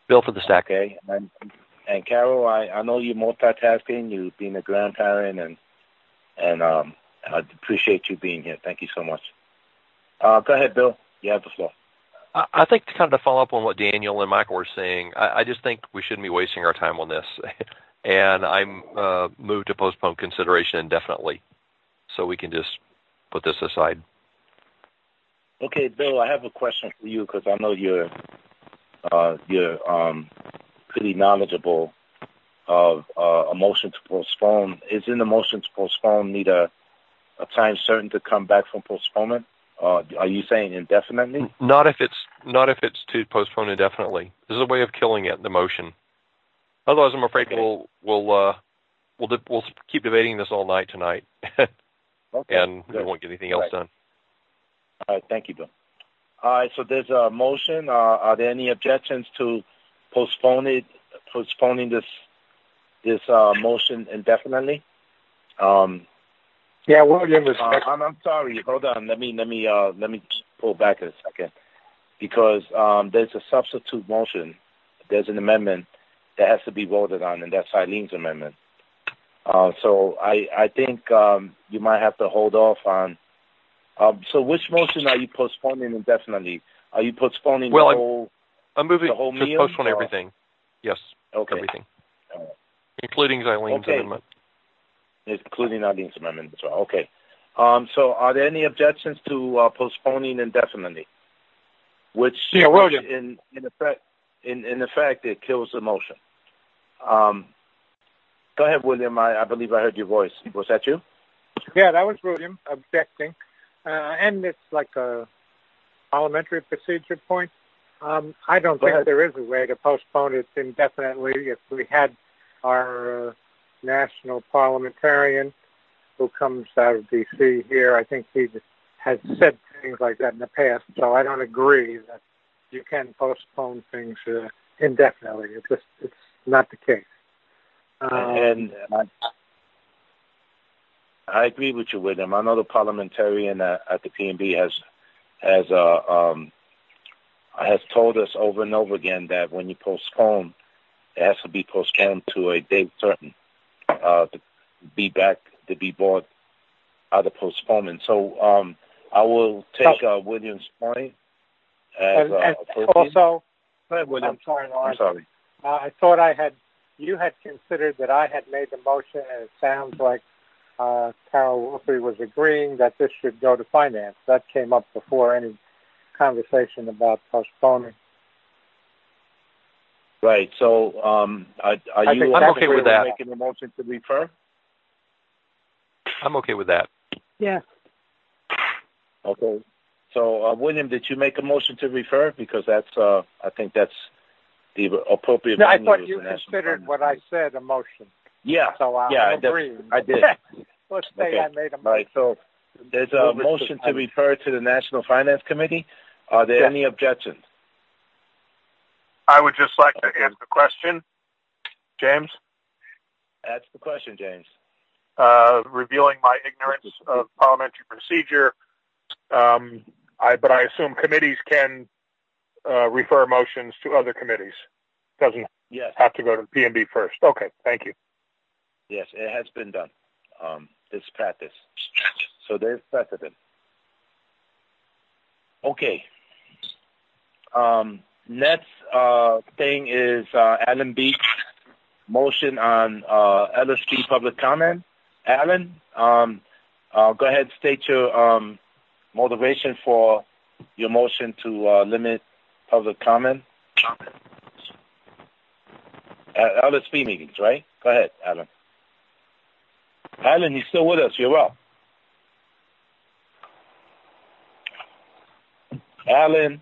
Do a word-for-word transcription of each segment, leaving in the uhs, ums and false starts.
Bill for the stack. Okay. And, and Carol, I, I know you're multitasking. You've been a grandparent, and and um, I appreciate you being here. Thank you so much. Uh, go ahead, Bill. You have the floor. I think to kind of follow up on what Daniel and Michael were saying, I, I just think we shouldn't be wasting our time on this. And I'm uh, moved to postpone consideration indefinitely, so we can just put this aside. Okay, Bill, I have a question for you because I know you're uh, you're um, pretty knowledgeable of uh, a motion to postpone. Is in the motion to postpone need a, a time certain to come back from postponement? Uh, are you saying indefinitely? Not if it's not if it's to postpone indefinitely. This is a way of killing it, the motion. Otherwise, I'm afraid okay. we'll we'll uh, we'll de- we'll keep debating this all night tonight, okay. and Good. we won't get anything else right. done. All right, thank you, Bill. All right, so there's a motion. Uh, are there any objections to postpone it, postponing this this uh, motion indefinitely? Um, yeah, William was. Uh, I'm, I'm sorry. Hold on. Let me let me uh, let me pull back a second, because um, there's a substitute motion. There's an amendment that has to be voted on, and that's Eileen's amendment. Uh, so I I think um, you might have to hold off on. Um, so which motion are you postponing indefinitely? Are you postponing well, the I'm, whole I'm moving the whole to meal, postpone or? everything. Yes. Okay. Everything, uh, including Eileen's okay. amendment. Including Eileen's amendment as well. Okay. Um, so are there any objections to uh, postponing indefinitely? Which, yeah, which in, in effect, in, in effect, it kills the motion. Um, go ahead, William. I, I believe I heard your voice. Was that you? Yeah, that was William objecting. Uh, and it's like a parliamentary procedure point. Um, I don't go think ahead. there is a way to postpone it indefinitely. If we had our uh, national parliamentarian who comes out of D C here, I think he has said things like that in the past, so I don't agree that you can postpone things uh, indefinitely. It's just, it's not the case. Um, and I, I agree with you, William. I know the parliamentarian at, at the P N B has has uh, um, has told us over and over again that when you postpone, it has to be postponed to a date certain. Uh, to be back, to be brought out of postponement. So um, I will take uh, William's point as and, uh, and appropriate. also, Go ahead, William. I'm sorry, Lawrence. I'm sorry. Uh, I thought I had, you had considered that I had made the motion, and it sounds like uh, Carol Wolfie was agreeing that this should go to finance. That came up before any conversation about postponing. Right. So, um, are, are you I'm okay with that. making a motion to refer? I'm okay with that. Yeah. Okay. So, uh, William, did you make a motion to refer? Because that's, uh, I think that's the appropriate. No, I thought you considered what I said a motion. Yeah. So I'm yeah, agreeing. I did. Let's say okay. I made a motion. Right. So, there's a motion to refer to the National Finance Committee. Are there yes. any objections? I would just like to ask a question, James. Ask the question, James. Uh, revealing my ignorance of parliamentary procedure, um, I, but I assume committees can uh, refer motions to other committees. Doesn't yes. have to go to the P N B first. Okay, thank you. Yes, it has been done. Um, this practice. So there's precedent. Okay. Um, next uh, thing is uh, Alan Beach's motion on uh, L S P public comment. Alan, um, uh, go ahead and state your um, motivation for your motion to uh, limit public comment. At L S P meetings, right? Go ahead, Alan. Alan, you're still with us. You're up. Alan.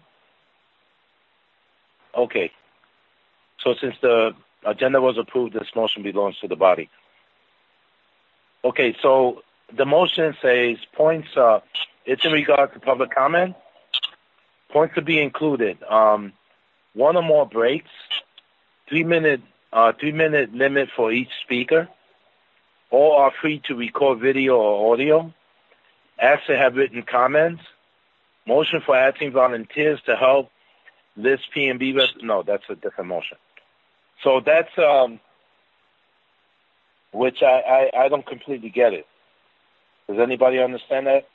Okay. So since the agenda was approved, this motion belongs to the body. Okay, so the motion says points, uh, it's in regard to public comment. Points to be included. Um, one or more breaks, three minute, uh, three minute limit for each speaker. All are free to record video or audio. Ask to have written comments. Motion for acting volunteers to help This P and B, res- no, that's a different motion. So that's, um, which I, I, I don't completely get it. Does anybody understand that?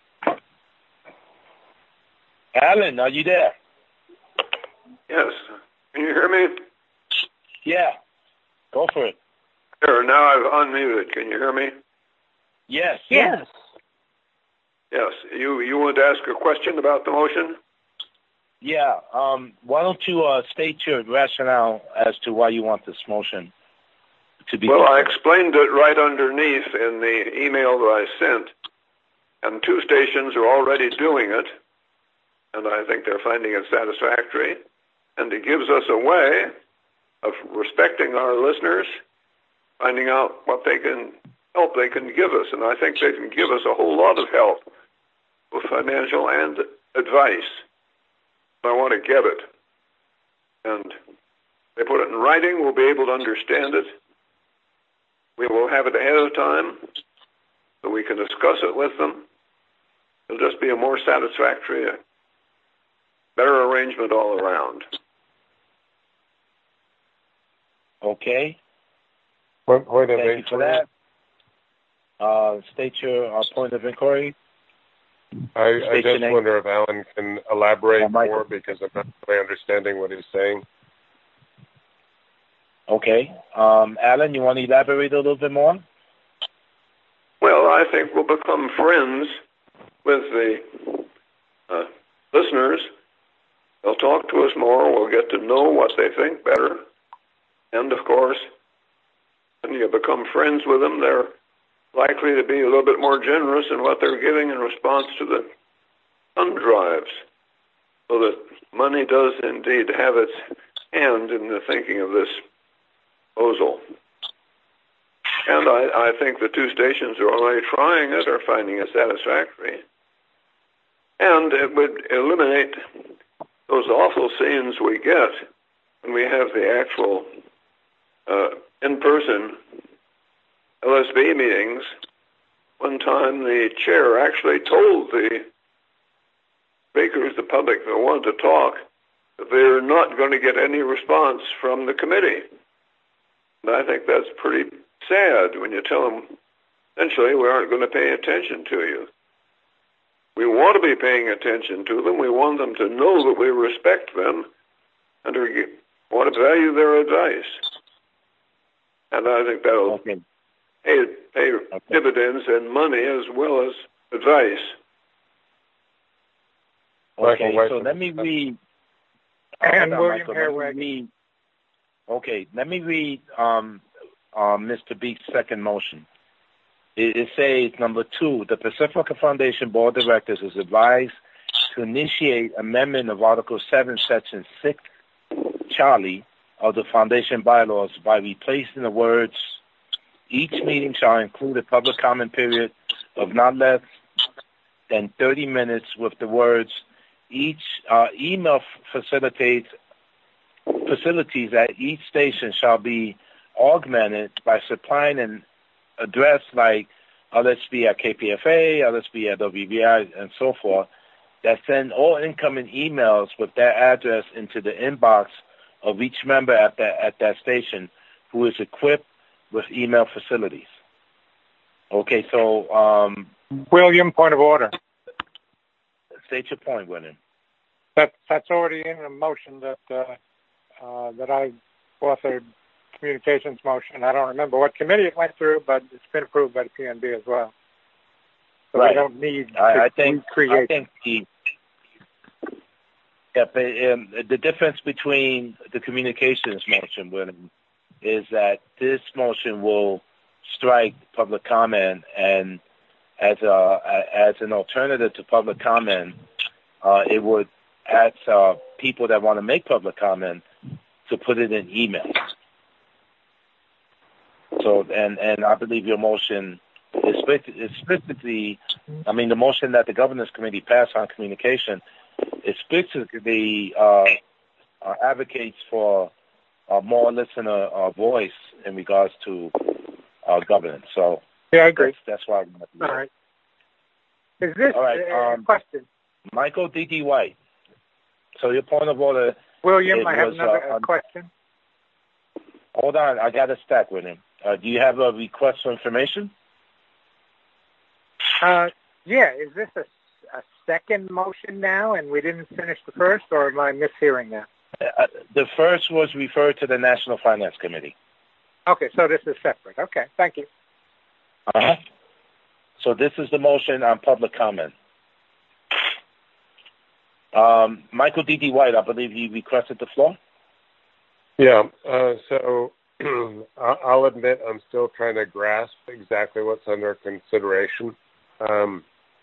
Alan, are you there? Yes. Can you hear me? Yeah. Go for it. Here, now I've unmuted. Can you hear me? Yes. Yes. Yes. You you want to ask a question about the motion? Yeah. Um, why don't you uh, state your rationale as to why you want this motion to be? Well, I considered? explained it right underneath in the email that I sent, and two stations are already doing it, and I think they're finding it satisfactory, and it gives us a way of respecting our listeners, finding out what they can help they can give us, and I think they can give us a whole lot of help with financial and advice. I want to get it, and they put it in writing. We'll be able to understand it. We will have it ahead of time, so we can discuss it with them. It'll just be a more satisfactory, better arrangement all around. Okay. Point, point of Thank you for that. Uh, state your uh, point of inquiry. I, I just name. wonder if Alan can elaborate Uh, Michael. more, because I'm not really understanding what he's saying. Okay. Um, Alan, you want to elaborate a little bit more? Well, I think we'll become friends with the uh, listeners. They'll talk to us more. We'll get to know what they think better. And, of course, when you become friends with them, they're likely to be a little bit more generous in what they're giving in response to the fund drives, so that money does indeed have its hand in the thinking of this proposal. And I, I think the two stations are already trying it, are finding it satisfactory. And it would eliminate those awful scenes we get when we have the actual uh, in-person L S B meetings. One time the chair actually told the speakers, the public that wanted to talk, that they're not going to get any response from the committee. And I think that's pretty sad when you tell them, essentially, we aren't going to pay attention to you. We want to be paying attention to them. We want them to know that we respect them and want to value their advice. And I think that'll Okay. pay, pay Okay. dividends and money as well as advice. Okay, Michael, so let me read. And Hold on, William Michael, let me Herwig. read- Okay, let me read um, uh, Mister Beek's second motion. It, it says, number two, the Pacifica Foundation Board of Directors is advised to initiate amendment of Article seven, Section six, Charlie, of the Foundation bylaws by replacing the words, each meeting shall include a public comment period of not less than thirty minutes, with the words, each uh, email facilitates facilities at each station shall be augmented by supplying an address like L S B at K P F A, L S B at W B I, and so forth, that send all incoming emails with that address into the inbox of each member at that at that station who is equipped with email facilities. Okay, so um, William, point of order. state your point, William. That, that's already in a motion that uh, uh, that I authored, communications motion. I don't remember what committee it went through, but it's been approved by the P N B as well. So Right. we don't need to I, I think recreate. I think the yeah, but, um, the difference between the communications motion, William, is that this motion will strike public comment, and as a as an alternative to public comment, uh, it would ask uh, people that want to make public comment to put it in email. So, and and I believe your motion is explicitly, I mean, the motion that the governance committee passed on communication explicitly uh, uh, advocates for a more listener uh, voice in regards to uh, governance. So, Yeah, I agree. that's, that's why. I'm All right. Is this All right, a um, question? Michael D D. White. So your point of order. William, I have was, another uh, question. Hold on, I got a stack with him. Uh, do you have a request for information? Uh, yeah. Is this a, a second motion now, and we didn't finish the first, or am I mishearing that? Uh, the first was referred to the National Finance Committee. Okay, so this is separate. Okay, thank you. Uh-huh. So this is the motion on public comment. Um, Michael D D. White, I believe you requested the floor. Yeah, uh, so I'll admit I'm still trying to grasp exactly what's under consideration. Um,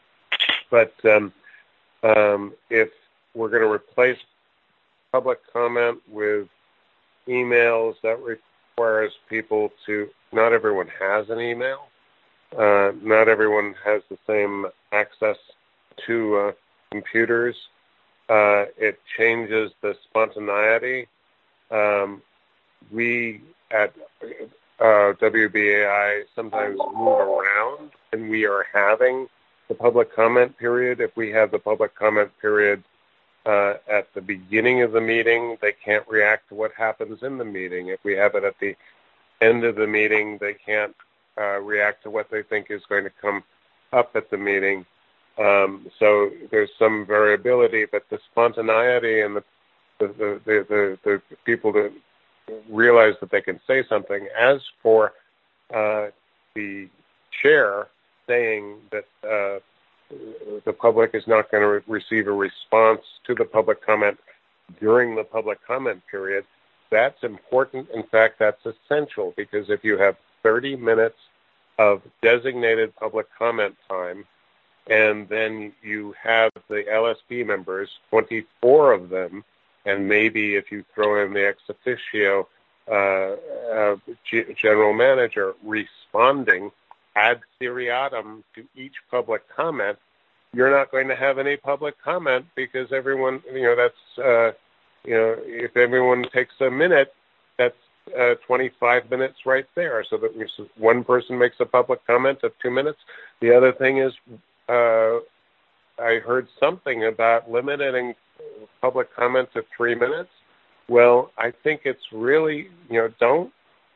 but um, um, if we're going to replace public comment with emails, that requires people to, not everyone has an email. Uh, not everyone has the same access to uh, computers. Uh, it changes the spontaneity. Um, we at uh, W B A I sometimes move around, and we are having the public comment period. If we have the public comment period uh, at the beginning of the meeting, they can't react to what happens in the meeting. If we have it at the end of the meeting, they can't uh, react to what they think is going to come up at the meeting. Um, so there's some variability, but the spontaneity and the the, the, the, the, the people that realize that they can say something. As for uh, the chair saying that uh, the public is not going to re- receive a response to the public comment during the public comment period, that's important. In fact, that's essential, because if you have thirty minutes of designated public comment time, and then you have the L S P members, twenty-four of them, and maybe if you throw in the ex officio uh, uh, G- general manager responding ad seriatim to each public comment, you're not going to have any public comment, because everyone, you know, that's, uh, you know, if everyone takes a minute, that's uh, twenty-five minutes right there. So that one person makes a public comment of two minutes. The other thing is, Uh, I heard something about limiting public comment to three minutes. Well, I think it's really, you know, don't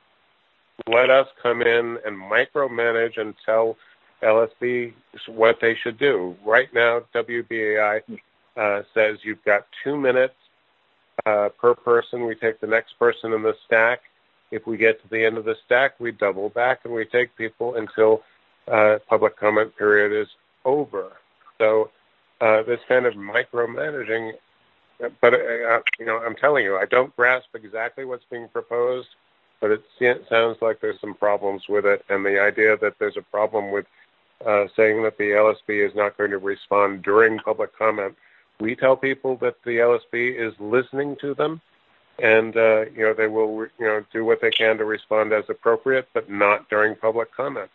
let us come in and micromanage and tell L S B what they should do. Right now, W B A I uh, says you've got two minutes uh, per person. We take the next person in the stack. If we get to the end of the stack, we double back and we take people until uh, public comment period is over. So uh, this kind of micromanaging, but uh, you know, I'm telling you, I don't grasp exactly what's being proposed, but it sounds like there's some problems with it. And the idea that there's a problem with uh, saying that the L S B is not going to respond during public comment, we tell people that the L S B is listening to them, and uh, you know, they will, you know, do what they can to respond as appropriate, but not during public comment.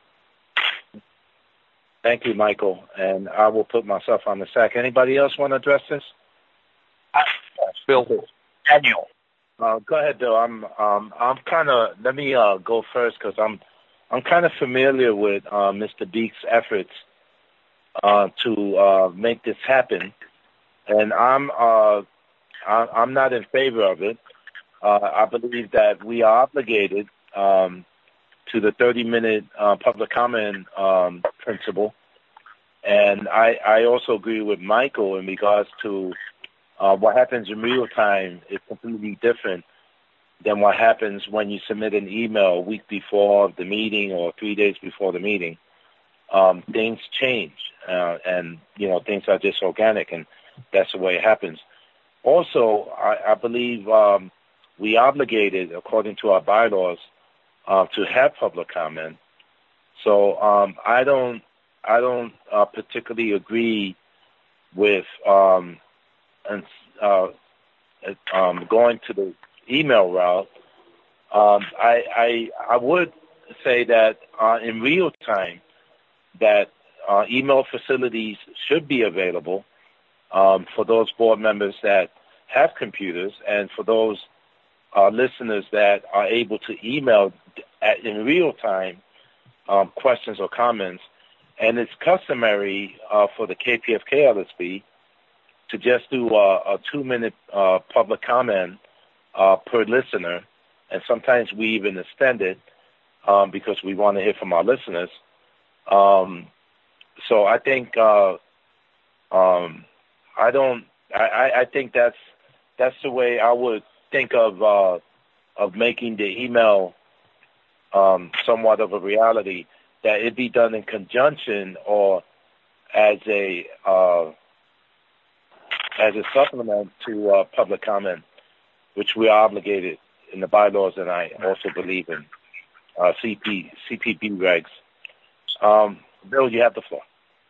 Thank you, Michael. And I will put myself on the stack. Anybody else want to address this? Bill. Daniel. Uh, go ahead, Bill. I'm um, I'm kind of. Let me uh, go first, because I'm I'm kind of familiar with uh, Mister Beek's efforts uh, to uh, make this happen, and I'm uh, I'm not in favor of it. Uh, I believe that we are obligated Um, to the thirty-minute uh, public comment um, principle. And I, I also agree with Michael in regards to uh, what happens in real time is completely different than what happens when you submit an email a week before the meeting or three days before the meeting. Um, things change, uh, and, you know, things are just organic, and that's the way it happens. Also, I, I believe um, we obligated, according to our bylaws, Uh, to have public comment. So um, I don't, I don't uh, particularly agree with um, and, uh, um, going to the email route. Um, I, I, I would say that uh, in real time, that uh, email facilities should be available um, for those board members that have computers, and for those uh, listeners that are able to email at, in real time um, questions or comments. And it's customary uh, for the K P F K L S B to just do a, a two-minute uh, public comment uh, per listener, and sometimes we even extend it um, because we want to hear from our listeners. Um, so I think uh, um, I don't. I, I think that's that's the way I would think of uh, of making the email um, somewhat of a reality. That it be done in conjunction or as a uh, as a supplement to uh, public comment, which we are obligated in the bylaws, and I also believe in uh, C P C P B regs. Um, Bill, you have the floor.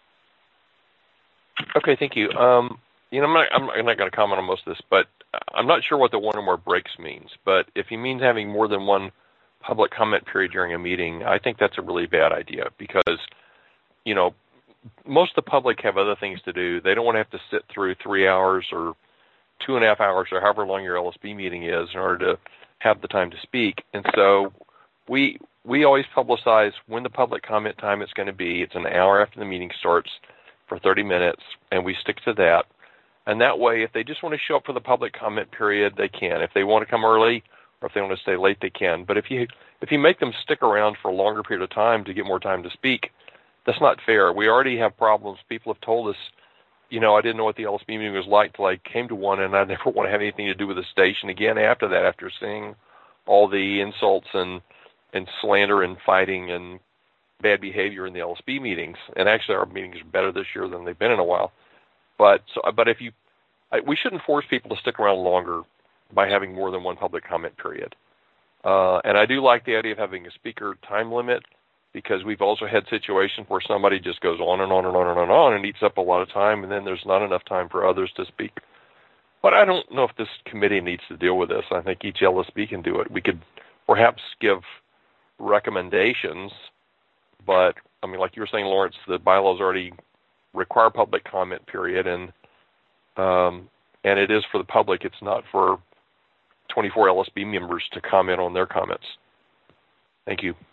Okay, thank you. Um, you know, I'm not, I'm not going to comment on most of this, but I'm not sure what the one or more breaks means. But if he means having more than one public comment period during a meeting, I think that's a really bad idea because, you know, most of the public have other things to do. They don't want to have to sit through three hours or two and a half hours or however long your L S B meeting is in order to have the time to speak. And so we we always publicize when the public comment time is going to be. It's an hour after the meeting starts for thirty minutes, and we stick to that. And that way, if they just want to show up for the public comment period, they can. If they want to come early or if they want to stay late, they can. But if you if you make them stick around for a longer period of time to get more time to speak, that's not fair. We already have problems. People have told us, you know, I didn't know what the L S B meeting was like till I came to one, and I never want to have anything to do with the station again after that, after seeing all the insults and, and slander and fighting and bad behavior in the L S B meetings. And actually, our meetings are better this year than they've been in a while. But so, but if you, I, we shouldn't force people to stick around longer by having more than one public comment period. Uh, and I do like the idea of having a speaker time limit, because we've also had situations where somebody just goes on and on and on and on and on and eats up a lot of time, and then there's not enough time for others to speak. But I don't know if this committee needs to deal with this. I think each L S B can do it. We could perhaps give recommendations, but, I mean, like you were saying, Lawrence, the bylaws already require public comment period, and um, and it is for the public. It's not for twenty-four L S B members to comment on their comments. Thank you.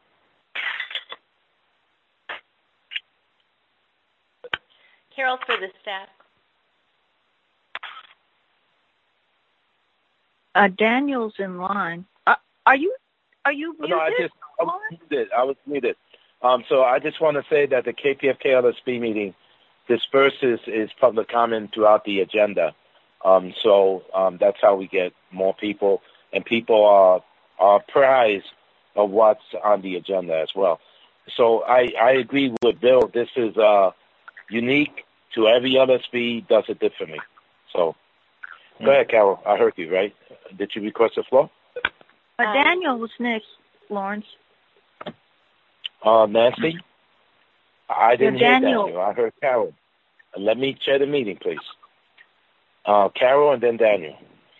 Carol for the staff. Uh, Daniel's in line. Uh, are you are you muted? No, I just I was muted. I was muted. Um, so I just want to say that the K P F K L S B meeting disperses is public comment throughout the agenda. Um, so um, that's how we get more people, and people are are apprised of what's on the agenda as well. So I, I agree with Bill. This is uh, unique to every L S B, does it differently. So go ahead, Carol. I heard you, right? Did you request the floor? Uh, Daniel was next, Lawrence. Uh, Nancy? I didn't yeah, hear Daniel. Daniel. I heard Carol. Let me chair the meeting, please. Uh, Carol and then Daniel.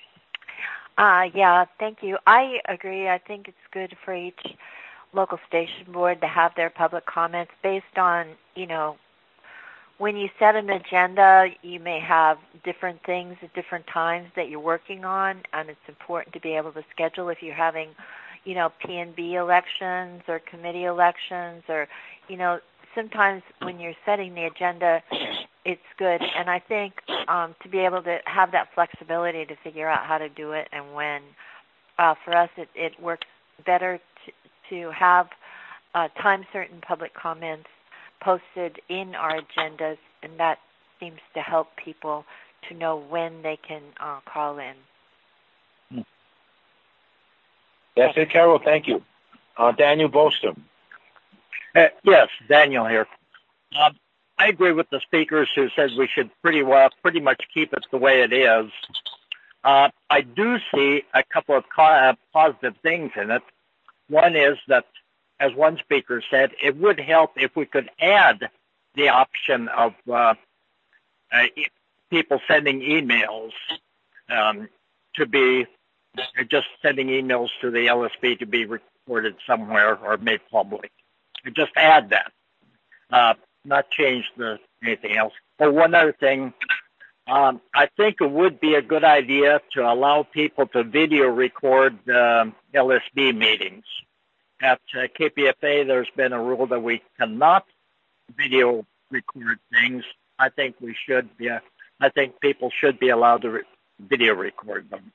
Uh, yeah, thank you. I agree. I think it's good for each local station board to have their public comments based on, you know, when you set an agenda, you may have different things at different times that you're working on, and it's important to be able to schedule if you're having, you know, P and B elections or committee elections, or, you know, sometimes when you're setting the agenda, it's good. And I think um, to be able to have that flexibility to figure out how to do it and when, uh, for us, it, it works better to, to have uh, time-certain public comments posted in our agendas, and that seems to help people to know when they can uh, call in. That's it, Carol. Thank you. Uh, Daniel Bostrom. Uh, yes, Daniel here. Uh, I agree with the speakers who said we should pretty well, pretty much keep it the way it is. Uh, I do see a couple of co- uh, positive things in it. One is that, as one speaker said, it would help if we could add the option of uh, uh, people sending emails um, to be just sending emails to the L S B to be recorded somewhere or made public. Just add that, uh, not change the anything else. But one other thing, um, I think it would be a good idea to allow people to video record uh, L S B meetings. At uh, K P F A, there's been a rule that we cannot video record things. I think we should uh, I think people should be allowed to re- video record them.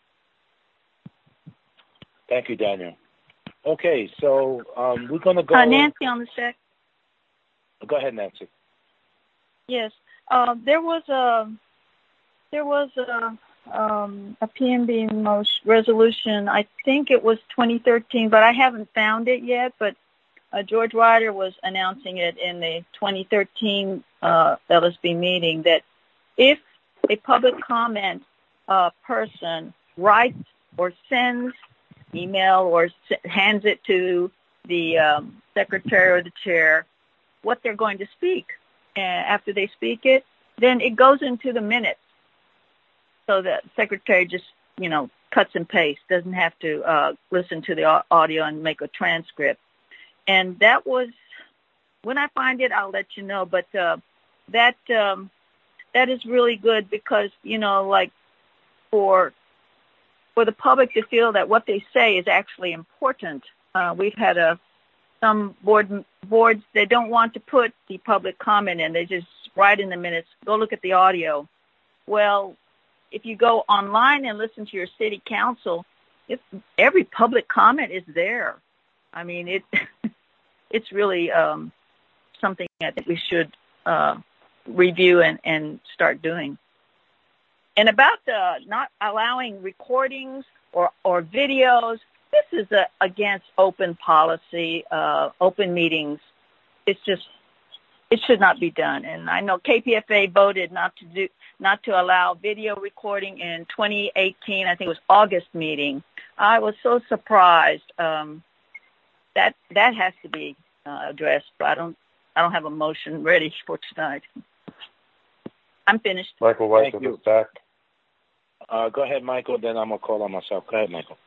Thank you, Daniel. Okay, so um, we're going to go. Uh, Nancy on the check. Go ahead, Nancy. Yes, uh, there was a there was a um, a P M B motion resolution. I think it was twenty thirteen, but I haven't found it yet. But uh, George Ryder was announcing it in the twenty thirteen uh, L S B meeting that if a public comment uh, person writes or sends email or s- hands it to the um, secretary or the chair what they're going to speak. And after they speak it, then it goes into the minutes. So the secretary just, you know, cuts and pastes, doesn't have to uh, listen to the audio and make a transcript. And that was, when I find it, I'll let you know. But uh, that um, that is really good because, you know, like for for the public to feel that what they say is actually important. Uh, we've had a some board boards, they don't want to put the public comment in. They just write in the minutes, go look at the audio. Well, if you go online and listen to your city council, if every public comment is there. I mean, it it's really um, something I think we should uh, review and, and start doing. And about the not allowing recordings or, or videos, this is a, against open policy, uh, open meetings. It's just, it should not be done. And I know K P F A voted not to do, not to allow video recording in twenty eighteen. I think it was August meeting. I was so surprised. Um, that that has to be uh, addressed. But I don't, I don't have a motion ready for tonight. I'm finished. Michael White with the stack. Uh, go ahead, Michael. Then I'm gonna call on myself. Go ahead, Michael.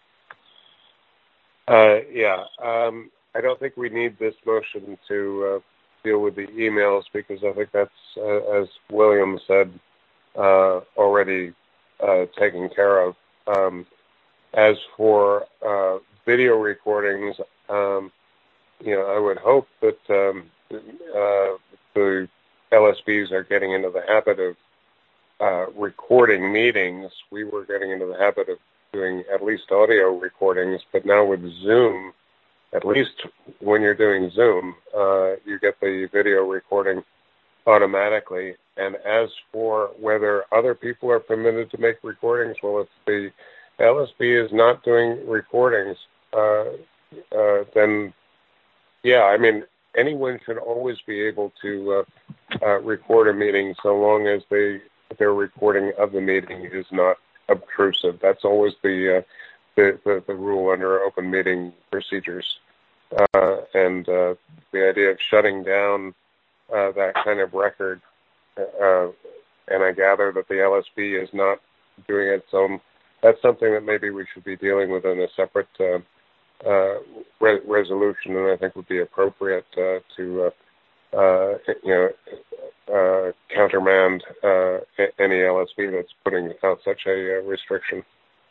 Uh, yeah, um, I don't think we need this motion to uh, deal with the emails because I think that's, uh, as William said, uh, already uh, taken care of. Um, as for uh, video recordings, um, you know, I would hope that um, uh, the L S Bs are getting into the habit of uh, recording meetings. We were getting into the habit of doing at least audio recordings, but now with Zoom, at least when you're doing Zoom, uh, you get the video recording automatically. And as for whether other people are permitted to make recordings, well, if the L S B is not doing recordings, uh, uh, then, yeah, I mean, anyone should always be able to uh, uh, record a meeting so long as they their recording of the meeting is not obtrusive. That's always the, uh, the, the the rule under open meeting procedures. Uh, and uh, the idea of shutting down uh, that kind of record, uh, and I gather that the L S B is not doing its own, that's something that maybe we should be dealing with in a separate uh, uh, re- resolution, and I think would be appropriate uh, to, uh, uh, you know, uh, countermand uh, any L S B that's putting out such a uh, restriction.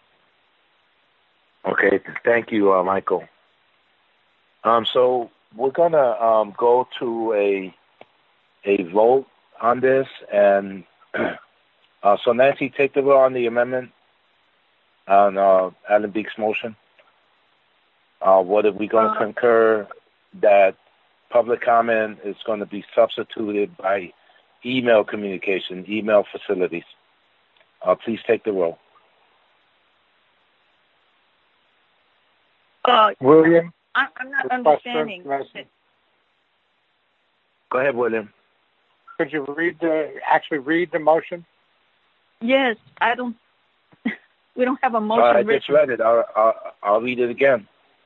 Okay, thank you, uh, Michael. Um, so we're gonna um, go to a a vote on this, and uh, so Nancy, take the vote on the amendment on uh, Alan Beek's motion. Uh, what are we going to uh, concur that public comment is going to be substituted by email communication, email facilities? Uh, please take the roll. Uh, William? I, I'm not understanding. Go ahead, William. Could you read the, actually read the motion? Yes, I don't, we don't have a motion uh, I written. just read it. I'll, I'll, I'll read it again.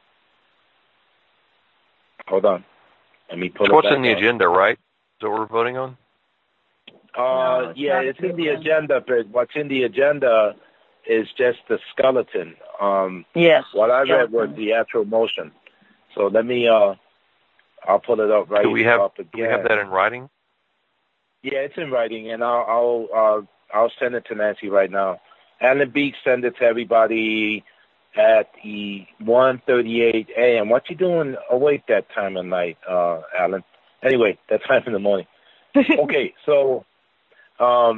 Hold on. Let me pull it What's back in the up. agenda, right? Is that what we're voting on? Uh, no, it's yeah, it's in the agenda, but what's in the agenda is just the skeleton. Um, yes. What I skeleton. read was the actual motion. So let me, uh, I'll pull it up right do we have, up again. Do we have that in writing? Yeah, it's in writing, and I'll I'll uh, I'll send it to Nancy right now. Alan Beek send it to everybody at the one thirty-eight a.m. What you doing awake that time of night, uh, Alan? Anyway, that time in the morning. Okay, so um,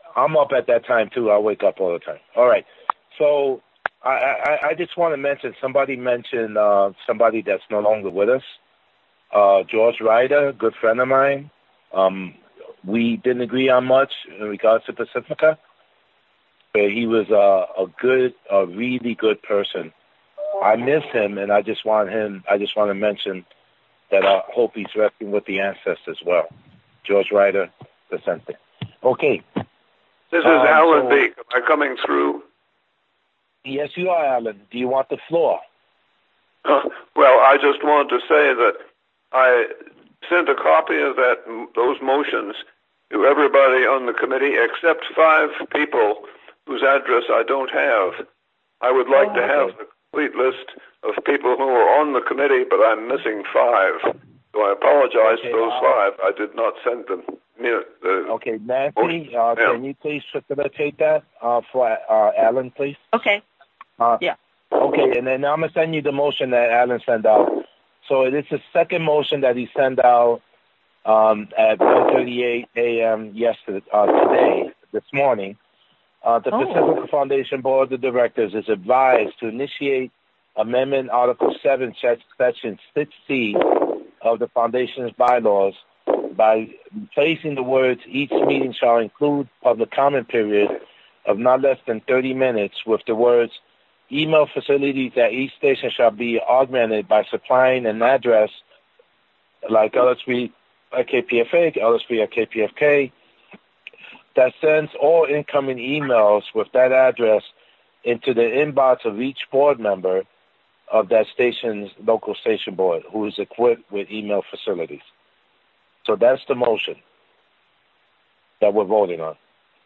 I'm up at that time too. I wake up all the time. All right. So I, I, I just want to mention, somebody mentioned uh, somebody that's no longer with us. Uh, George Ryder, a good friend of mine. Um, we didn't agree on much in regards to Pacifica, but he was a, a good, a really good person. I miss him, and I just want him. I just want to mention that I hope he's resting with the ancestors well. George Ryder, Vicente. Okay. This is um, Alan so, Beek. Am I coming through? Yes, you are, Alan. Do you want the floor? Uh, well, I just wanted to say that I sent a copy of that those motions to everybody on the committee except five people whose address I don't have. I would like oh, to okay. have the complete list of people who are on the committee, but I'm missing five. So I apologize okay, to those uh, five. I did not send them. The okay, Nancy, uh, can you please facilitate that uh, for uh, Alan, please? Okay. Uh, yeah. Okay, and then I'm going to send you the motion that Alan sent out. So it is the second motion that he sent out um, at one thirty-eight a.m. yesterday, uh, today, this morning. Uh, the oh. Pacifica Foundation Board of Directors is advised to initiate Amendment Article seven, Section six C of the Foundation's bylaws by replacing the words, each meeting shall include public comment period of not less than thirty minutes with the words, email facilities at each station shall be augmented by supplying an address like L S B at K P F A, L S B at K P F K, that sends all incoming emails with that address into the inbox of each board member of that station's local station board who is equipped with email facilities. So that's the motion that we're voting on.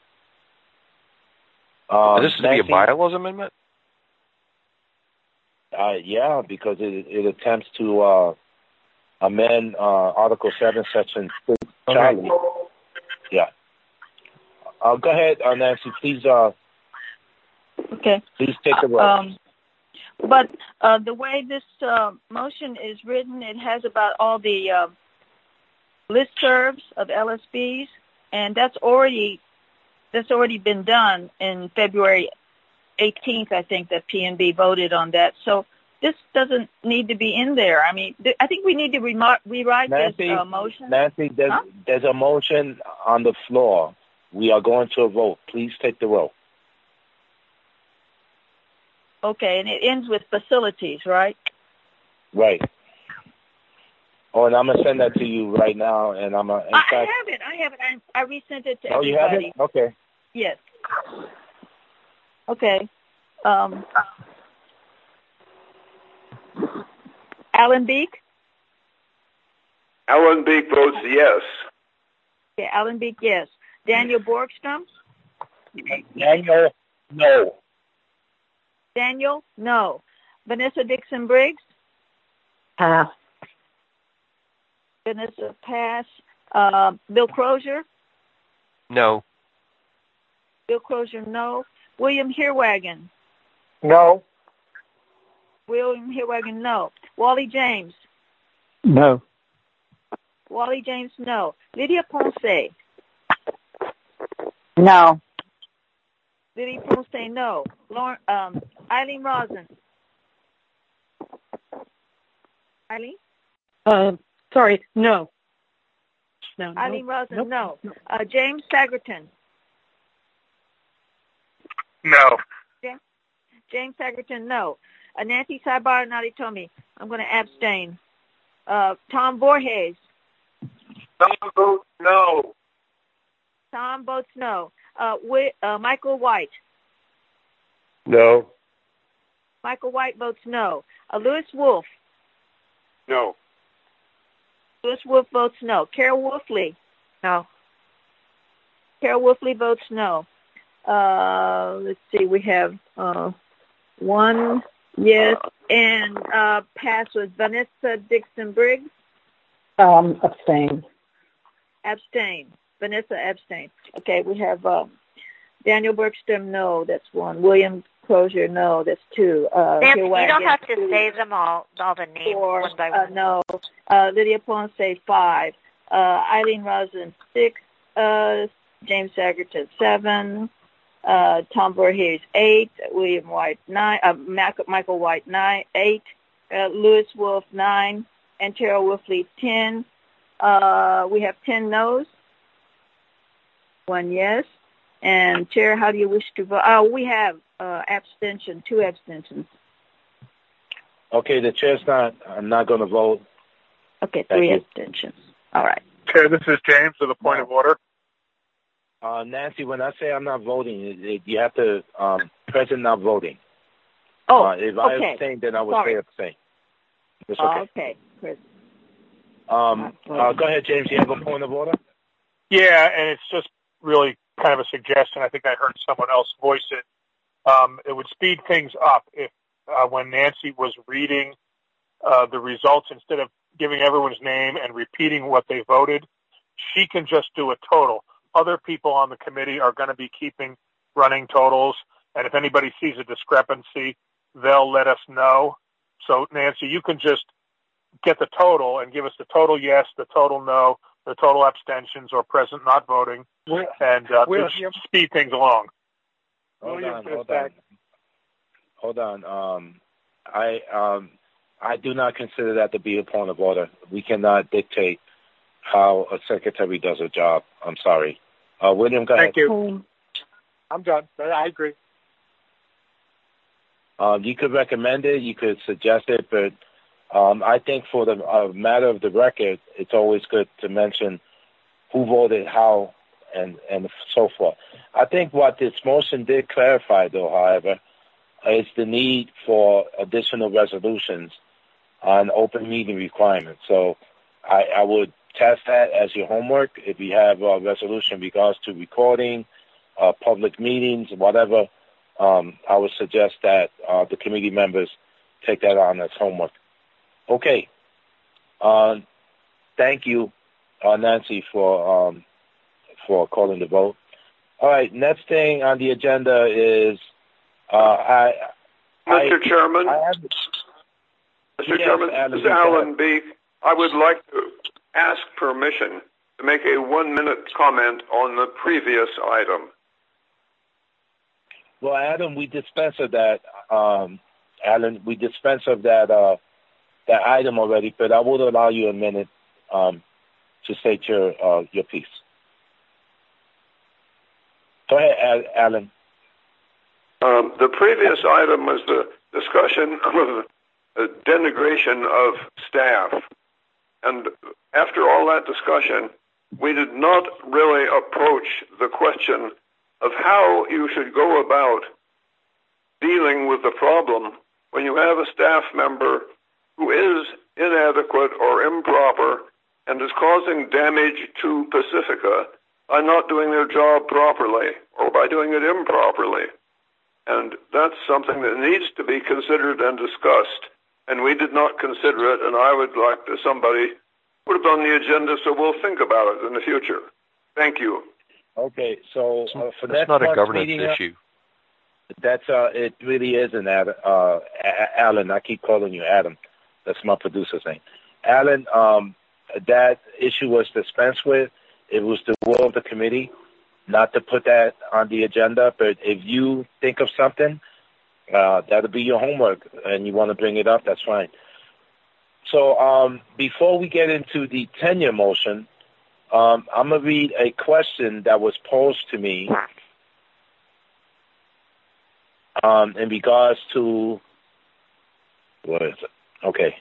Um, is this to be a bylaws amendment? Uh, yeah, because it, it attempts to uh, amend uh, Article seven, Section six, Charlie. Yeah. Uh, go ahead, uh, Nancy. Please, uh, okay. Please take the roll. Um, but uh, the way this uh, motion is written, it has about all the uh, listservs of L S Bs, and that's already that's already been done in February eighteenth. I think that P N B voted on that. So this doesn't need to be in there. I mean, th- I think we need to remar- rewrite Nancy, this uh, motion. Nancy, there's, huh? there's a motion on the floor. We are going to a vote. Please take the roll. Okay, and it ends with facilities, right? Right. Oh, and I'm going to send that to you right now, and I'm going to... I fact, have it. I have it. I, I resent it to oh, everybody. You have it? Okay. Yes. Okay. Um, Alan Beek? Alan Beek votes yes. Okay, Alan Beek, yes. Daniel Borgstrom? Daniel, no. Daniel, no. Vanessa Dixon Briggs? Pass. Vanessa, pass. Uh, Bill Crozier? No. Bill Crozier, no. William Herwagen? No. William Herwagen, no. Wally James? No. Wally James, no. Lydia Ponce? No. Lydia Ponce, no. Lauren, um, Eileen Rosen? Eileen? Uh, sorry, no. No. no. Eileen Rosen, nope. no. Uh, James Sagerton? No. James, James Sagerton, no. Uh, Nancy Sabar Naritomi, I'm going to abstain. Uh, Tom Voorhees? Tom votes no. Tom votes no. Uh, we, uh, Michael White? No. Michael White votes no. Uh, Louis Wolf? No. Louis Wolf votes no. Carol Wolfley? No. Carol Wolfley votes no. Uh, let's see, we have uh, one yes and uh, pass with Vanessa Dixon Briggs. Um, abstain. Abstain. Vanessa abstain. Okay, we have uh, Daniel Bergstrom, no, that's one. William Crozier, no, that's two. Uh, Nancy, you Herwagen, don't have to two. say them all, all the names Four, one by uh, one. no. Uh, Lydia Ponce, five. Uh, Eileen Rosen, six. Uh, James Egerton, seven. Uh, Tom Voorhees, eight. William White, nine. Uh, Michael White, nine, eight. Uh, Louis Wolf, nine. And Terrell Wolfley, ten. Uh, we have ten no's. One yes. And Chair, how do you wish to vote? Oh, we have uh, abstention, two abstentions. Okay, the chair's not. I'm not going to vote. Okay, three abstentions. All right. Chair, this is James with a point of order. Uh, Nancy, when I say I'm not voting, it, it, you have to um, present not voting. Oh, uh, if I okay. abstain, then I would Sorry. say abstain. It's okay. Okay, Chris. Um, uh, go ahead, James. You have a point of order? Yeah, and it's just really kind of a suggestion. I think I heard someone else voice it. Um, it would speed things up if uh, when Nancy was reading uh, the results, instead of giving everyone's name and repeating what they voted, she can just do a total. Other people on the committee are going to be keeping running totals, and if anybody sees a discrepancy, they'll let us know. So, Nancy, you can just get the total and give us the total yes, the total no, the total abstentions or present not voting, We'll, and uh, we'll, just speed things along. Hold William on, says hold that. on. Hold on. Um, I um, I do not consider that to be a point of order. We cannot dictate how a secretary does a job. I'm sorry. Uh, William, go Thank ahead. you. I'm done, but I agree. Um, you could recommend it, you could suggest it, but um, I think for the uh, matter of the record, it's always good to mention who voted how and, and so forth. I think what this motion did clarify, though, however, is the need for additional resolutions on open meeting requirements. So I, I would test that as your homework. If you have a resolution in regards to recording, uh, public meetings, whatever, um, I would suggest that uh, the committee members take that on as homework. Okay. Uh, thank you, uh, Nancy, for um, for calling the vote. All right. Next thing on the agenda is uh, I. Mister I, Chairman. I have, Mister yes, Chairman, Alan, this is Alan Beek. I would like to ask permission to make a one-minute comment on the previous item. Well, Adam, we dispense of that. Um, Alan, we dispense of that uh, that item already, but I will allow you a minute um, to state your uh, your piece. Go ahead, Alan. Um, the previous item was the discussion of the denigration of staff. And after all that discussion, we did not really approach the question of how you should go about dealing with the problem when you have a staff member who is inadequate or improper and is causing damage to Pacifica by not doing their job properly or by doing it improperly. And that's something that needs to be considered and discussed, and we did not consider it, and I would like to somebody put it on the agenda so we'll think about it in the future. Thank you. Okay, so uh, for that's that not a governance meeting, issue. That's uh, it really isn't, Ad, uh, Alan. I keep calling you Adam. That's my producer's name. Alan, um, that issue was dispensed with. It was the will of the committee not to put that on the agenda, but if you think of something, uh, that'll be your homework, and you want to bring it up, that's fine. So um, before we get into the tenure motion, um, I'm going to read a question that was posed to me um, in regards to, what is it? Okay.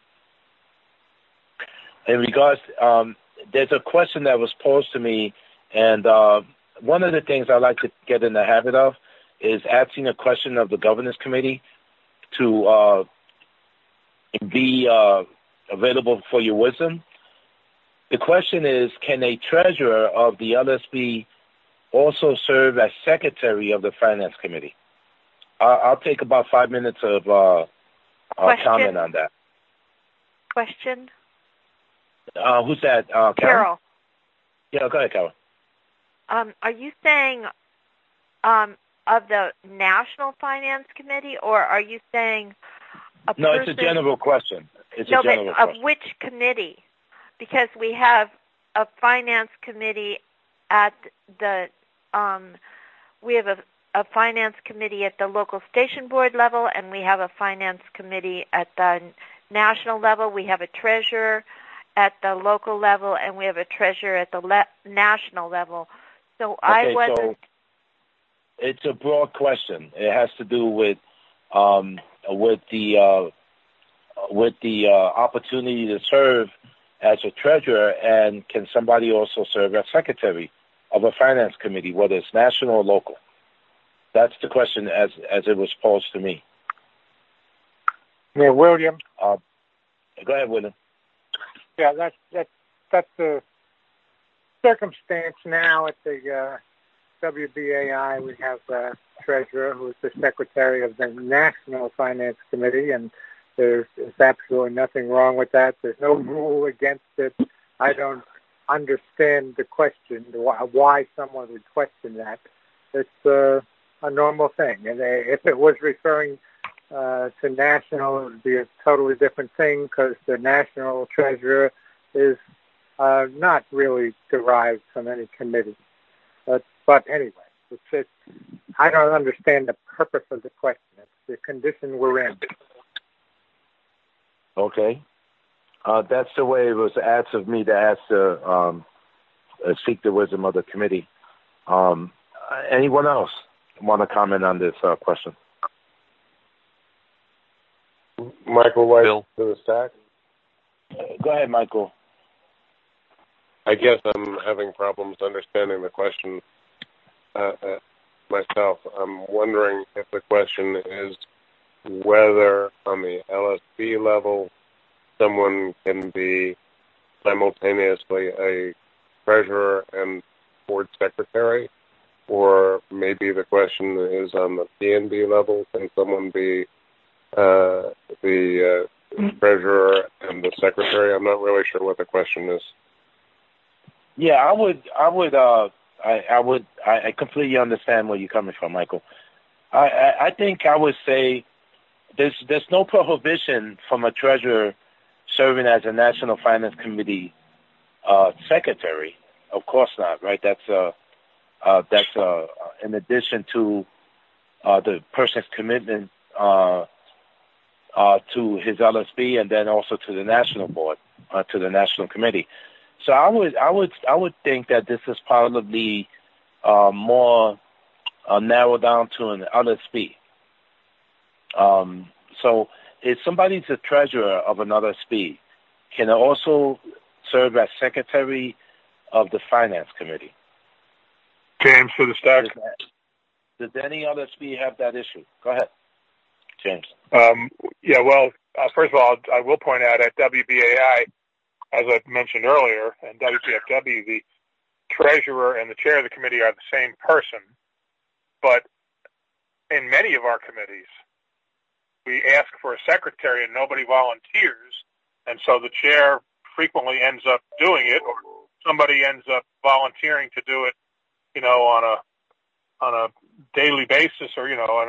In regards, um, there's a question that was posed to me, and uh, one of the things I like to get in the habit of is asking a question of the governance committee to uh, be uh, available for your wisdom. The question is, can a treasurer of the L S B also serve as secretary of the finance committee? I'll, I'll take about five minutes of uh, uh, comment on that. Question? Uh, who's that? Uh, Carol? Carol. Yeah, go ahead, Carol. Um, are you saying um, of the National Finance Committee, or are you saying a No, person? it's a general question. It's no, a general but of question. which committee? Because we have a Finance Committee at the um, we have a, a finance committee at the local station board level, and we have a finance committee at the national level. We have a treasurer at the local level, and we have a treasurer at the le- national level. So okay, I wasn't. So it's a broad question. It has to do with um, with the uh, with the uh, opportunity to serve as a treasurer, and can somebody also serve as secretary of a finance committee, whether it's national or local? That's the question as as it was posed to me. Yeah, William. Uh, go ahead, William. Yeah, that's that's that's the circumstance now at the uh, W B A I. We have a treasurer who is the secretary of the National Finance Committee, and there's, there's absolutely nothing wrong with that. There's no rule against it. I don't understand the question, why, why someone would question that. It's uh, a normal thing. And if it was referring uh, to national, it would be a totally different thing, because the national treasurer is uh, not really derived from any committee. But, but anyway, it's, it's, I don't understand the purpose of the question. It's the condition we're in. Okay. Uh, that's the way it was asked of me to ask the, um, uh, seek the wisdom of the committee. Um, anyone else want to comment on this uh, question? Michael White Bill. to the stack. Uh, go ahead, Michael. I guess I'm having problems understanding the question uh, uh, myself. I'm wondering if the question is whether on the L S B level someone can be simultaneously a treasurer and board secretary, or maybe the question is on the P N B level, can someone be uh, the uh, treasurer and the secretary? I'm not really sure what the question is. Yeah, I would, I would, uh, I, I would, I, I completely understand where you're coming from, Michael. I, I, I think I would say there's, there's no prohibition from a treasurer serving as a National Finance Committee uh, secretary. Of course not, right? That's uh, uh, that's uh, in addition to uh, the person's commitment uh, uh, to his L S B, and then also to the national board, uh, to the national committee. So I would, I would, I would think that this is probably uh, more uh, narrowed down to an L S B. Um, so if somebody's a treasurer of an L S B, can also serve as secretary of the finance committee. James for the stack. Does, does any L S B have that issue? Go ahead, James. Um, yeah, well, uh, first of all, I will point out at W B A I, as I mentioned earlier, and W P F W, the treasurer and the chair of the committee are the same person. But in many of our committees, we ask for a secretary and nobody volunteers, and so the chair frequently ends up doing it, or somebody ends up volunteering to do it, you know, on a on a daily basis, or you know, on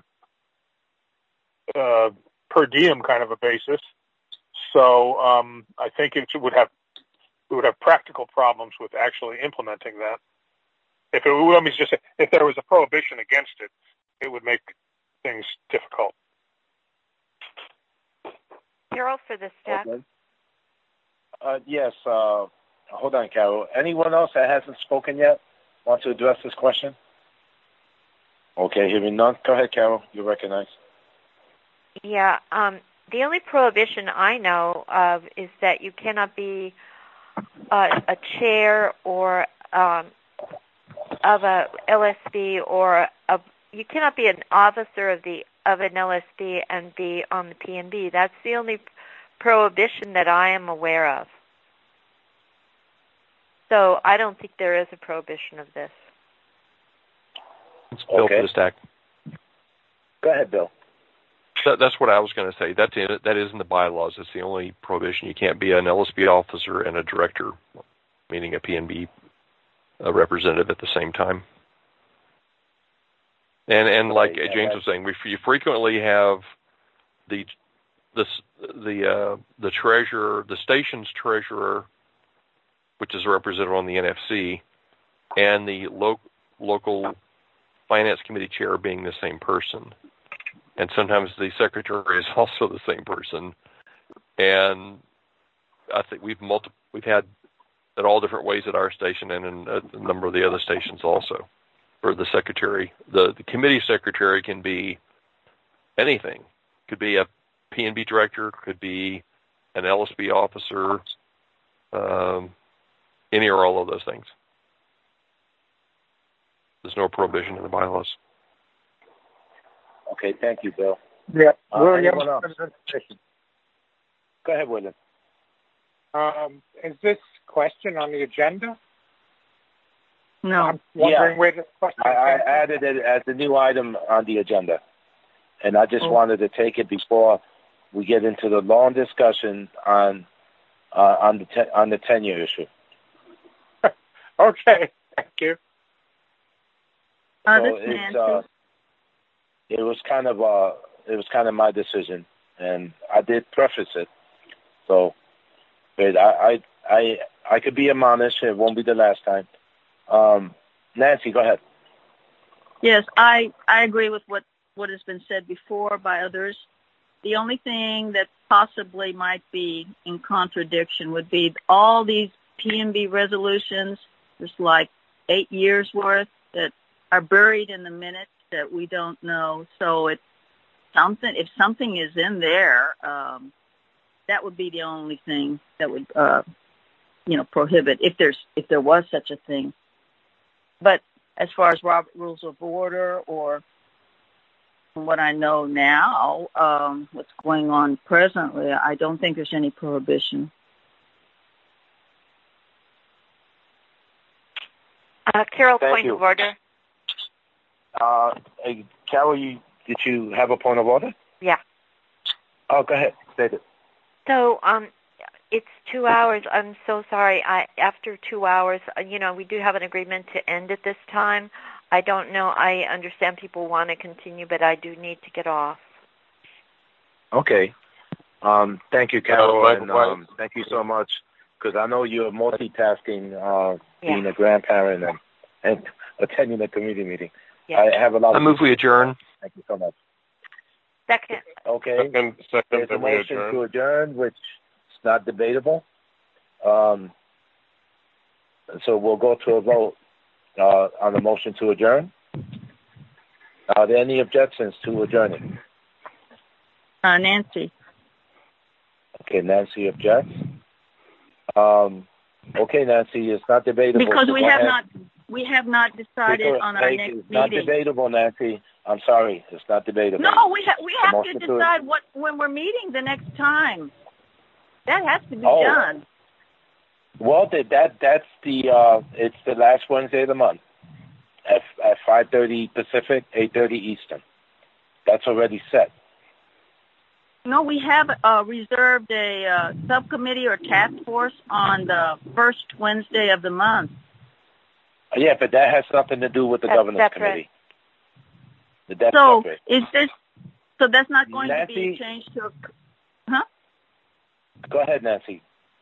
a, on a uh, per diem kind of a basis. So um, I think it would have we would have practical problems with actually implementing that. If it, let me just say, if there was a prohibition against it, it would make things difficult. Carol for the stack. Okay. Uh, yes. Uh, hold on, Carol. Anyone else that hasn't spoken yet want to address this question? Okay, hearing none. Go ahead, Carol. You're recognized. Yeah. Um, the only prohibition I know of is that you cannot be a, a chair or um, of a L S B, or a, you cannot be an officer of the of an L S B and be on the P N B. That's the only prohibition that I am aware of. So I don't think there is a prohibition of this. It's Bill Okay. for the stack. Go ahead, Bill. That, that's what I was going to say. That's in, that is in the bylaws. It's the only prohibition. You can't be an L S B officer and a director, meaning a P N B a representative at the same time. And and like Right, James yeah, was saying, we you frequently have the the the uh, the treasurer, the station's treasurer, which is represented on the N F C, and the lo- local finance committee chair being the same person. And sometimes the secretary is also the same person. And I think we've multi- we've had it all different ways at our station and in a number of the other stations also. For the secretary, the, the committee secretary can be anything. Could be a P and B director, could be an L S B officer, um, any or all of those things. There's no prohibition in the bylaws. Okay, thank you, Bill. Yeah, Uh, William. anyone else? Go ahead, William. Um, is this question on the agenda? No. I'm wondering Yeah. where this question I, I came from. added it as a new item on the agenda, and I just Oh. wanted to take it before we get into the long discussion on uh, on the te- on the tenure issue. Okay, thank you. Uh, So this is it's Nancy. uh, it was kind of uh, it was kind of my decision, and I did preface it. So, but I I I, I could be admonished. It won't be the last time. Um, Nancy, go ahead. Yes, I, I agree with what, what has been said before by others. The only thing that possibly might be in contradiction would be all these P and B resolutions, there's like eight years worth that are buried in the minutes that we don't know. So it's something, if something is in there, um, that would be the only thing that would, uh, you know, prohibit if there's, if there was such a thing. But as far as Robert Rules of Order or from what I know now, um, what's going on presently, I don't think there's any prohibition. Uh, Carol, Thank point you. of order. Uh, hey, Carol, you, did you have a point of order? Yeah. Oh, go ahead. State it. So, um, it's two hours. I'm so sorry. I after two hours, you know, we do have an agreement to end at this time. I don't know. I understand people want to continue, but I do need to get off. Okay. Um, thank you, Carol, Uh, and um, thank you so much, because I know you're multitasking, uh, Yeah. being a grandparent and, and attending a community meeting. Yeah. I have a lot I of... move we adjourn. Thank you so much. Second. Okay. Second, second There's a that we motion adjourn. to adjourn, which is not debatable. Um, so we'll go to a vote uh, on the motion to adjourn. Are there any objections to adjourning? Uh, Nancy. Okay, Nancy objects. Um, okay, Nancy, it's not debatable. Because so we go have ahead. not, we have not decided Because, on our hey, next it's not meeting. debatable, Nancy. I'm sorry, it's not debatable. No, we have we The have to motion to- decide what when we're meeting the next time. That has to be Oh. done. Well, that, that that's the uh, it's the last Wednesday of the month at at five thirty Pacific, eight thirty Eastern. That's already set. No, we have uh, reserved a uh, subcommittee or task force on the first Wednesday of the month. Yeah, but that has nothing to do with the That's governance separate. committee. That's So separate. is this? So that's not going to be Nancy? changed to a. Huh? Go ahead, Nancy.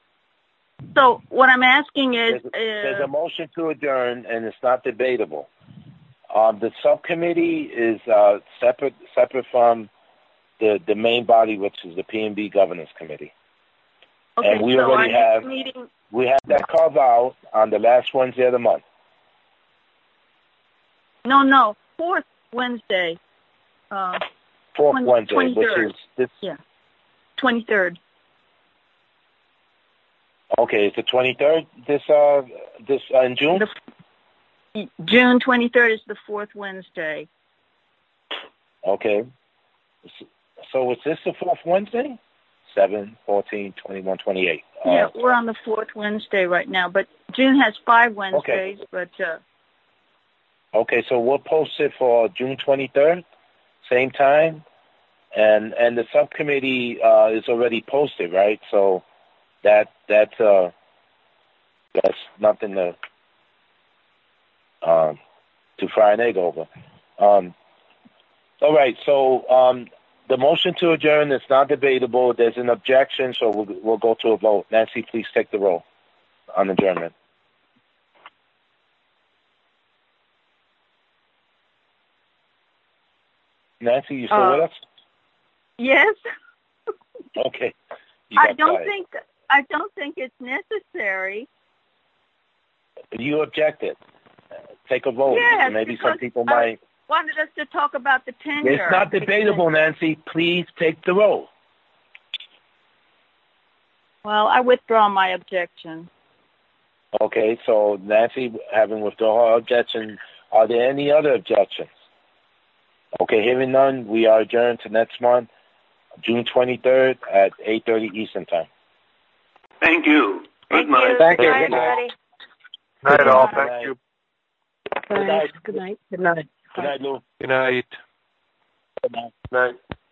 So what I'm asking is, There's, there's uh, a motion to adjourn, and it's not debatable. Um, the subcommittee is uh, separate separate from the the main body, which is the P and B governance committee. okay, and we so already our have- next meeting. We have that carved out on the last Wednesday of the month. No, no, fourth Wednesday. Uh, Fourth Twen- Wednesday, which twenty-third. is this. Yeah. twenty-third. Okay, it's the twenty-third. This uh, this uh, in June. The, June twenty-third is the fourth Wednesday. Okay. So is this the fourth Wednesday? seven, fourteen, twenty-one, twenty-eight. Uh, Yeah, we're on the fourth Wednesday right now, but June has five Wednesdays, but uh, Okay, so we'll post it for June twenty-third, same time, and and the subcommittee uh, is already posted, right? So that that's uh that's nothing to um to fry an egg over. Um, all right, so um, the motion to adjourn is not debatable. There's an objection, so we'll we'll go to a vote. Nancy, please take the roll on adjournment. Nancy, you still Uh, with us? Yes. Okay. You I got don't quiet. think I don't think it's necessary. You objected. Uh, Take a vote. Yes, Maybe some because people I might. wanted us to talk about the tenure. It's not debatable, Nancy. Please take the vote. Well, I withdraw my objection. Okay, so Nancy, having withdrawn her objection, are there any other objections? Okay, hearing none, we are adjourned to next month, June twenty-third at eight thirty Eastern Time. Thank you. Thank Good night. you. Thank you. Bye, Good night. everybody. Night, all. Good Thank night. you. Good night. Good night. Good night. Good night, Lou. Good night. Good night. Night.